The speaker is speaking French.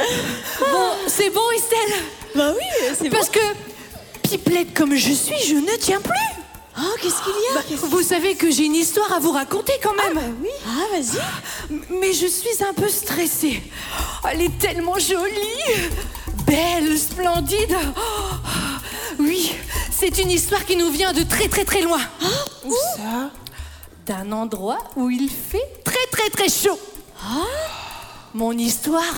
Bon, c'est bon, Estelle? Bah oui, c'est bon. Parce que, pipelette comme je suis, je ne tiens plus. Oh, qu'est-ce qu'il y a? Vous savez que j'ai une histoire à vous raconter quand même. Oui. Ah, vas-y. Mais je suis un peu stressée. Elle est tellement jolie, belle, splendide. Oui, c'est une histoire qui nous vient de très très très loin. Où ça? D'un endroit où il fait très très très chaud. Mon histoire